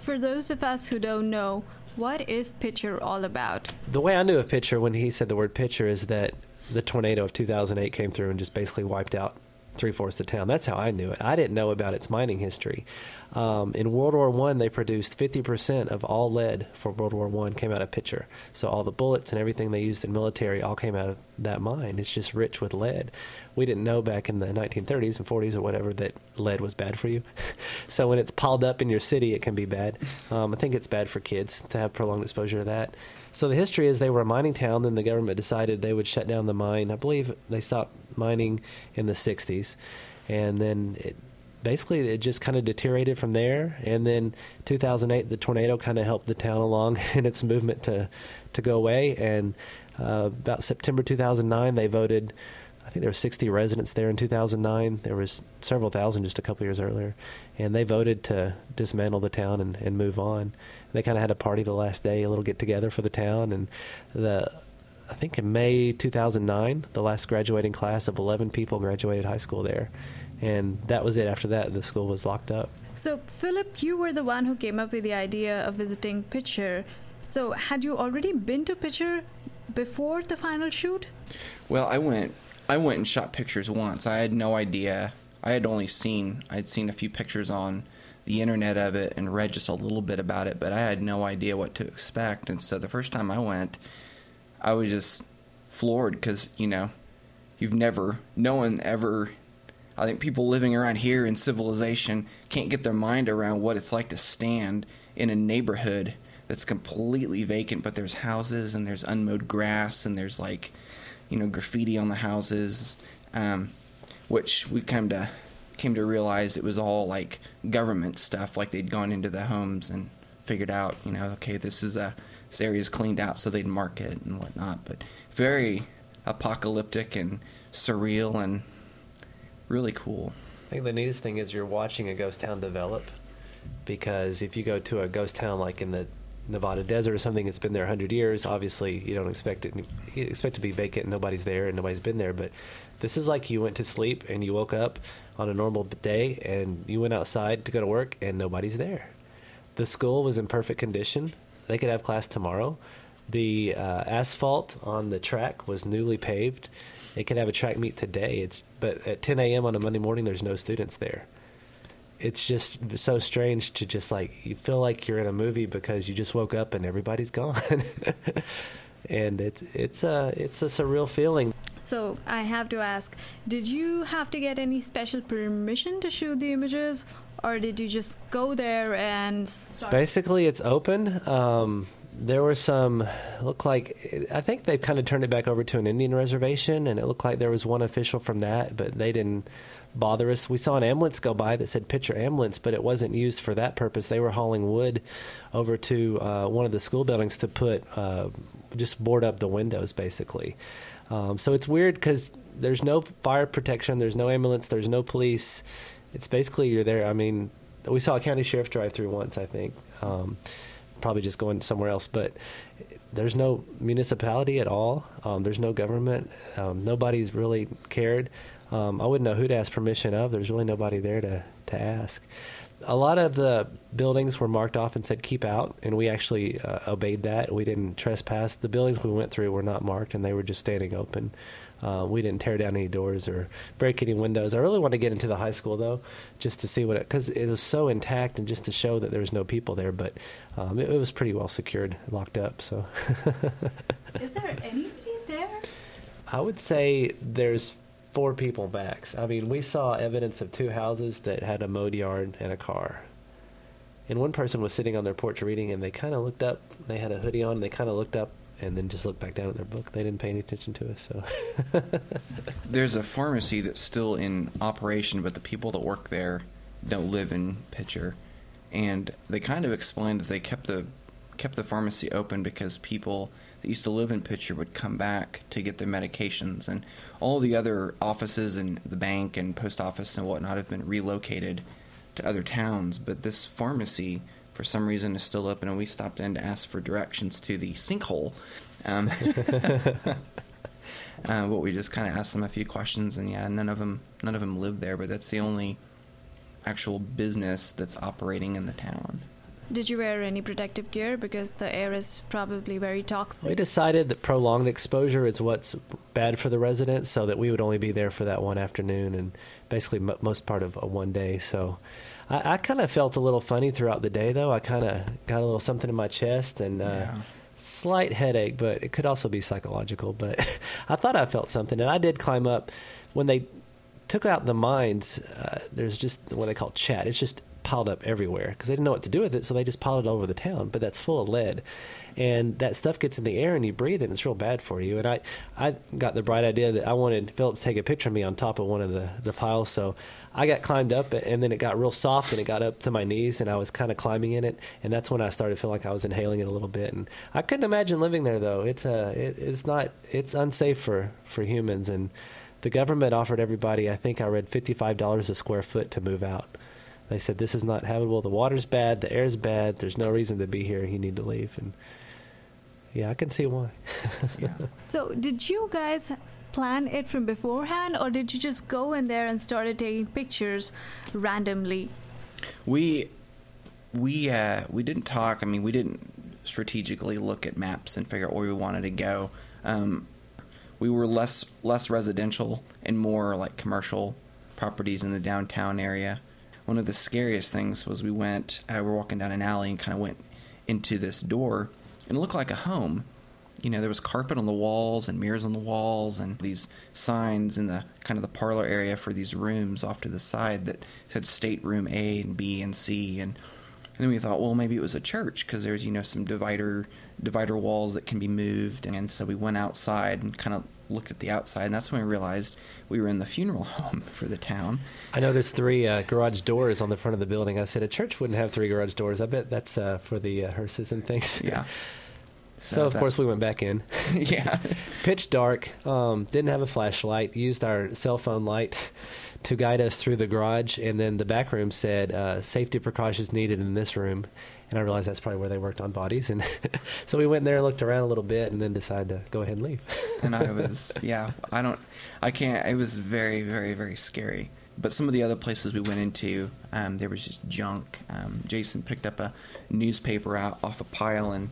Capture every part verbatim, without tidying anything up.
for those of us who don't know, what is Pitcher all about? The way I knew of Pitcher when he said the word Pitcher is that the tornado of two thousand eight came through and just basically wiped out three-fourths of town. That's how I knew it. I didn't know about its mining history. Um, in World War One, they produced fifty percent of all lead for World War One came out of Pitcher. So all the bullets and everything they used in military all came out of that mine. It's just rich with lead. We didn't know back in the nineteen thirties and forties or whatever that lead was bad for you. So when it's piled up in your city, it can be bad. Um, I think it's bad for kids to have prolonged exposure to that. So the history is they were a mining town, then the government decided they would shut down the mine. I believe they stopped mining in the sixties. And then it, basically it just kind of deteriorated from there. And then two thousand eight, the tornado kind of helped the town along in its movement to, to go away. And uh, about September two thousand nine, they voted, I think there were sixty residents there in two thousand nine. There was several thousand just a couple years earlier. And they voted to dismantle the town and, and move on. They kind of had a party the last day, a little get-together for the town. And the I think in May two thousand nine, the last graduating class of eleven people graduated high school there. And that was it. After that, the school was locked up. So, Philip, you were the one who came up with the idea of visiting Pitcher. So, had you already been to Pitcher before the final shoot? Well, I went I went and shot pictures once. I had no idea. I had only seen, I'd seen a few pictures on the internet of it and read just a little bit about it, but I had no idea what to expect. And so the first time I went, I was just floored because, you know, you've never, no one ever, I think people living around here in civilization can't get their mind around what it's like to stand in a neighborhood that's completely vacant, but there's houses and there's unmowed grass and there's like, you know, graffiti on the houses, um, which we came to came to realize it was all like government stuff, like they'd gone into the homes and figured out, you know, okay, this is a this area's cleaned out, so they'd mark it and whatnot. But very apocalyptic and surreal and really cool. I think the neatest thing is you're watching a ghost town develop, because if you go to a ghost town like in the Nevada desert or something that's been there a hundred years, obviously you don't expect it. You expect it to be vacant and nobody's there and nobody's been there. But this is like you went to sleep and you woke up on a normal day and you went outside to go to work and nobody's there. The school was in perfect condition. They could have class tomorrow. The uh, asphalt on the track was newly paved. They could have a track meet today. It's but at ten a.m. on a Monday morning, there's no students there. It's just so strange to just like, you feel like you're in a movie because you just woke up and everybody's gone. And it's it's a it's a surreal feeling. So I have to ask, did you have to get any special permission to shoot the images, or did you just go there and start? Basically, it's open. Um, there were some, look like, I think they've kind of turned it back over to an Indian reservation, and it looked like there was one official from that, but they didn't bother us. We saw an ambulance go by that said Pitcher Ambulance, but it wasn't used for that purpose. They were hauling wood over to uh, one of the school buildings to put, uh, just board up the windows, basically. Um, so it's weird because there's no fire protection, there's no ambulance, there's no police. It's basically you're there. I mean, we saw a county sheriff drive through once, I think, um, probably just going somewhere else. But there's no municipality at all. Um, there's no government. Um, nobody's really cared. Um, I wouldn't know who to ask permission of. There's really nobody there to, to ask. A lot of the buildings were marked off and said keep out, and we actually uh, obeyed that. We didn't trespass. The buildings we went through were not marked, and they were just standing open. Uh, we didn't tear down any doors or break any windows. I really want to get into the high school, though, just to see what it, because it was so intact and just to show that there was no people there. But um, it, it was pretty well secured, locked up. So, is there anybody there? I would say there's four people max. I mean, we saw evidence of two houses that had a mowed yard and a car. And one person was sitting on their porch reading, and they kind of looked up. They had a hoodie on, and they kind of looked up and then just looked back down at their book. They didn't pay any attention to us. So there's a pharmacy that's still in operation, but the people that work there don't live in Pitcher. And they kind of explained that they kept the kept the pharmacy open because people that used to live in Pitcher would come back to get their medications, and all the other offices and the bank and post office and whatnot have been relocated to other towns, but this pharmacy for some reason is still open, and we stopped in to ask for directions to the sinkhole. Um, uh, but we just kind of asked them a few questions, and yeah, none of them none of them live there, but that's the only actual business that's operating in the town. Did you wear any protective gear because the air is probably very toxic? We decided that prolonged exposure is what's bad for the residents, so that we would only be there for that one afternoon and basically m- most part of a one day. So I, I kind of felt a little funny throughout the day, though. I kind of got a little something in my chest and uh, Yeah. slight headache, but it could also be psychological. But I thought I felt something, and I did climb up. When they took out the mines, uh, there's just what they call chat. It's just piled up everywhere because they didn't know what to do with it, so they just piled it all over the town. But that's full of lead, and that stuff gets in the air and you breathe it, and it's real bad for you. And I, I got the bright idea that I wanted Philip to take a picture of me on top of one of the, the piles, so I got climbed up, and then it got real soft, and it got up to my knees, and I was kind of climbing in it, and that's when I started to feel like I was inhaling it a little bit. And I couldn't imagine living there, though. It's uh, it, it's not, it's unsafe for, for humans, and the government offered everybody, I think I read fifty-five dollars a square foot to move out. They said, this is not habitable. The water's bad. The air's bad. There's no reason to be here. You need to leave. And yeah, I can see why. Yeah. So did you guys plan it from beforehand, or did you just go in there and started taking pictures randomly? We we uh, we didn't talk. I mean, we didn't strategically look at maps and figure out where we wanted to go. Um, we were less less residential and more like commercial properties in the downtown area. One of the scariest things was we went, uh, we were walking down an alley and kind of went into this door, and it looked like a home. You know, there was carpet on the walls and mirrors on the walls and these signs in the kind of the parlor area for these rooms off to the side that said stateroom A and B and C. And, and then we thought, well, maybe it was a church because there's, you know, some divider divider walls that can be moved. And so we went outside and kind of looked at the outside, and that's when we realized we were in the funeral home for the town. I noticed three uh, garage doors on the front of the building. I said, a church wouldn't have three garage doors. I bet that's uh, for the uh, hearses and things. Yeah. So, So of that- course, we went back in. Yeah. Pitch dark, um, didn't have a flashlight, used our cell phone light to guide us through the garage, and then the back room said, uh, safety precautions needed in this room. And I realized that's probably where they worked on bodies. And so we went in there and looked around a little bit and then decided to go ahead and leave. And I was, yeah, I don't, I can't, it was very, very, very scary. But some of the other places we went into, um, there was just junk. Um, Jason picked up a newspaper out off a pile, and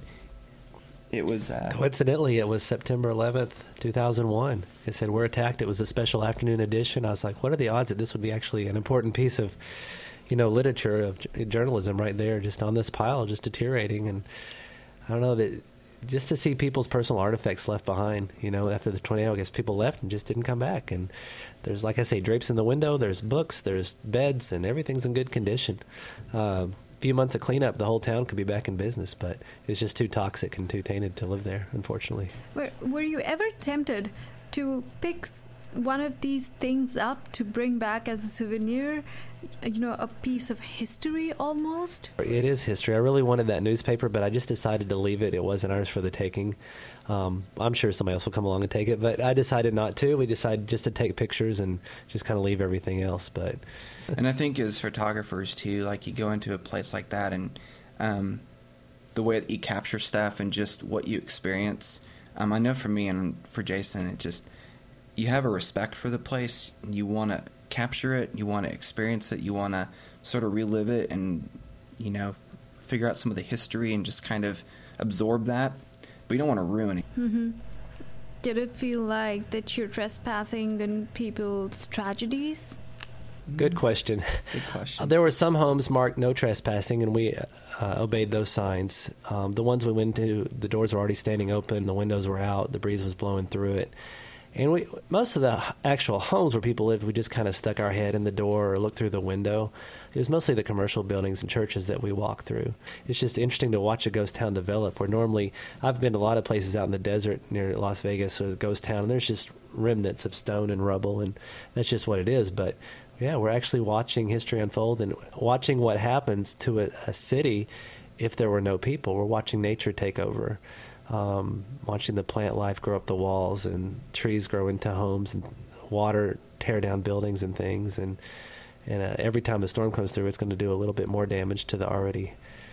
it was... Uh, Coincidentally, it was September eleventh, two thousand one. It said, we're attacked. It was a special afternoon edition. I was like, what are the odds that this would be actually an important piece of, you know, literature, of j- journalism right there, just on this pile, just deteriorating. And I don't know, that just to see people's personal artifacts left behind, you know, after the tornado, I guess people left and just didn't come back. And there's, like I say, drapes in the window, there's books, there's beds, and everything's in good condition. Um, few months of cleanup, the whole town could be back in business, but it's just too toxic and too tainted to live there, unfortunately. Were, were you ever tempted to pick s- one of these things up to bring back as a souvenir, you know, a piece of history almost? It is history. I really wanted that newspaper, but I just decided to leave it. It wasn't ours for the taking. Um, I'm sure somebody else will come along and take it, but I decided not to. We decided just to take pictures and just kind of leave everything else. But And I think as photographers, too, like you go into a place like that, and um, the way that you capture stuff and just what you experience, um, I know for me and for Jason, it just, you have a respect for the place. You want to capture it. You want to experience it. You want to sort of relive it and, you know, figure out some of the history and just kind of absorb that. But you don't want to ruin it. Mm-hmm. Did it feel like that you're trespassing on people's tragedies? good question. Good question. Uh, there were some homes marked no trespassing, and we uh, obeyed those signs. Um, the ones we went to, the doors were already standing open, the windows were out, the breeze was blowing through it. And we, most of the h- actual homes where people lived, we just kind of stuck our head in the door or looked through the window. It was mostly the commercial buildings and churches that we walked through. It's just interesting to watch a ghost town develop, where normally I've been to a lot of places out in the desert near Las Vegas or the ghost town, and there's just remnants of stone and rubble, and that's just what it is. But yeah, we're actually watching history unfold and watching what happens to a, a city if there were no people. We're watching nature take over. Um, watching the plant life grow up the walls and trees grow into homes and water tear down buildings and things. And and uh, every time the storm comes through, it's going to do a little bit more damage to the already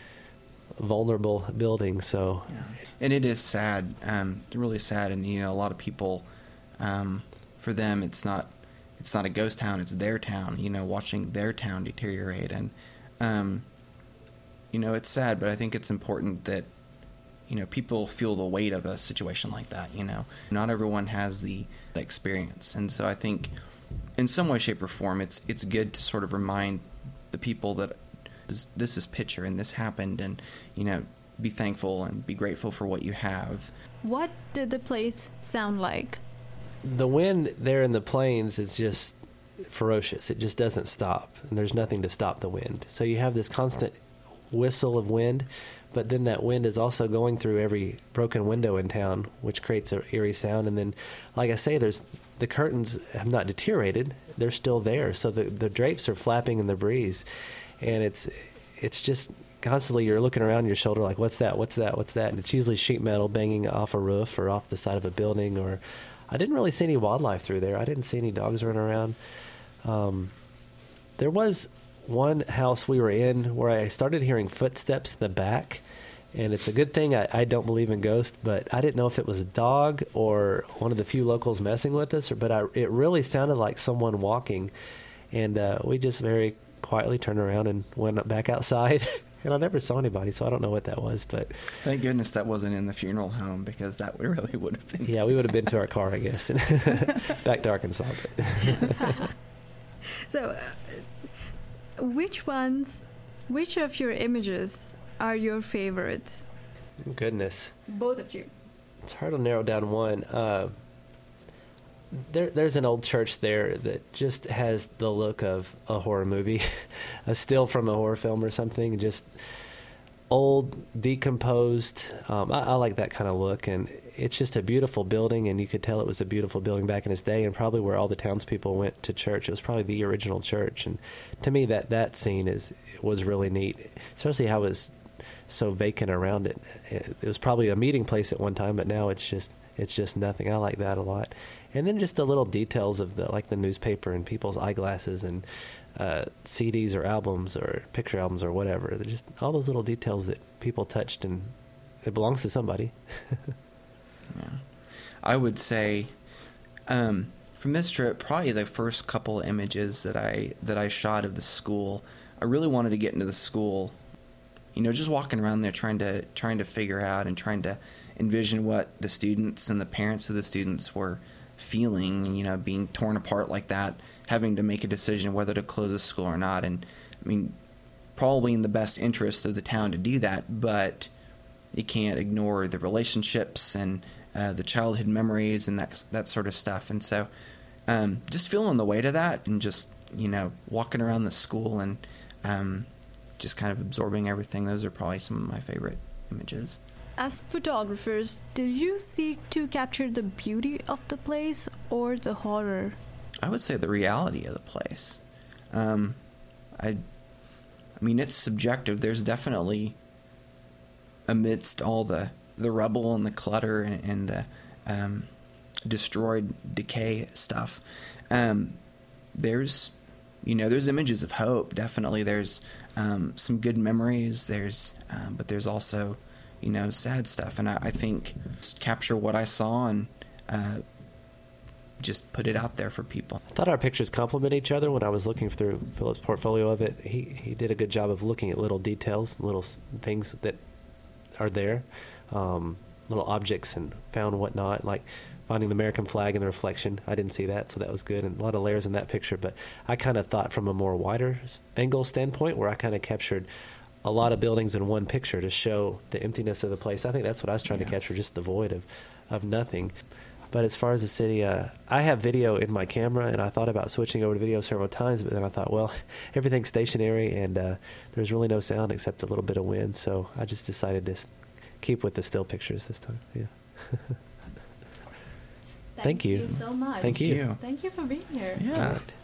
vulnerable buildings. So, Yeah. And it is sad, um, really sad. And, you know, a lot of people, um, for them, it's not it's not a ghost town, it's their town, you know, watching their town deteriorate. And um, you know, it's sad, but I think it's important that, you know, people feel the weight of a situation like that, you know. Not everyone has the experience. And so I think in some way, shape, or form, it's it's good to sort of remind the people that this, this is Pitcher and this happened, and, you know, be thankful and be grateful for what you have. What did the place sound like? The wind there in the plains is just ferocious. It just doesn't stop, and there's nothing to stop the wind. So you have this constant whistle of wind, but then that wind is also going through every broken window in town, which creates an eerie sound. And then, like I say, there's the curtains have not deteriorated; they're still there. So the the drapes are flapping in the breeze, and it's it's just constantly you're looking around your shoulder like, what's that? What's that? What's that? And it's usually sheet metal banging off a roof or off the side of a building. Or I didn't really see any wildlife through there. I didn't see any dogs running around. Um, there was one house we were in where I started hearing footsteps in the back, and it's a good thing I, I don't believe in ghosts, but I didn't know if it was a dog or one of the few locals messing with us, or, but I, it really sounded like someone walking, and uh, we just very quietly turned around and went back outside, and I never saw anybody, so I don't know what that was. But thank goodness that wasn't in the funeral home, because that really would have been... Yeah, we would have been to our car, I guess, back to Arkansas. But So, uh, which ones, which of your images are your favorites? Goodness. Both of you. It's hard to narrow down one. Uh, there, there's an old church there that just has the look of a horror movie, a still from a horror film or something, just old, decomposed. Um, I, I like that kind of look, and it's just a beautiful building, and you could tell it was a beautiful building back in its day, and probably where all the townspeople went to church. It was probably the original church, and to me, that, that scene is was really neat, especially how it was so vacant around it. It, it was probably a meeting place at one time, but now it's just it's just nothing. I like that a lot. And then just the little details of the like the newspaper and people's eyeglasses and uh, C Ds or albums or picture albums or whatever. They're just all those little details that people touched, and it belongs to somebody. Yeah. I would say um, from this trip, probably the first couple images that I that I shot of the school, I really wanted to get into the school. You know, just walking around there trying to trying to figure out and trying to envision what the students and the parents of the students were feeling, you know, being torn apart like that, having to make a decision whether to close the school or not. And I mean, probably in the best interest of the town to do that, but you can't ignore the relationships and uh, the childhood memories and that that sort of stuff. And so um, just feeling the weight of that and just, you know, walking around the school and um, just kind of absorbing everything. Those are probably some of my favorite images. As photographers, did you seek to capture the beauty of the place or the horror? I would say the reality of the place. Um, I, I mean, it's subjective. There's definitely, amidst all the, the rubble and the clutter and, and the um, destroyed decay stuff, um, there's, you know, there's images of hope. Definitely, there's um, some good memories. There's, um, but there's also, you know, sad stuff. And I, I think just capture what I saw and uh, just put it out there for people. I thought our pictures complement each other. When I was looking through Philip's portfolio of it, he, he did a good job of looking at little details, little things that are there, um, little objects and found whatnot, like finding the American flag in the reflection. I didn't see that, so that was good, and a lot of layers in that picture. But I kind of thought from a more wider angle standpoint, where I kind of captured a lot of buildings in one picture to show the emptiness of the place. I think that's what I was trying yeah. to capture, just the void of, of nothing. But as far as the city, uh, I have video in my camera, and I thought about switching over to video several times, but then I thought, well, everything's stationary, and uh, there's really no sound except a little bit of wind, so I just decided to keep with the still pictures this time. Yeah. Thank, Thank you. you so much. Thank you. Thank you. Thank you for being here. Yeah. Right.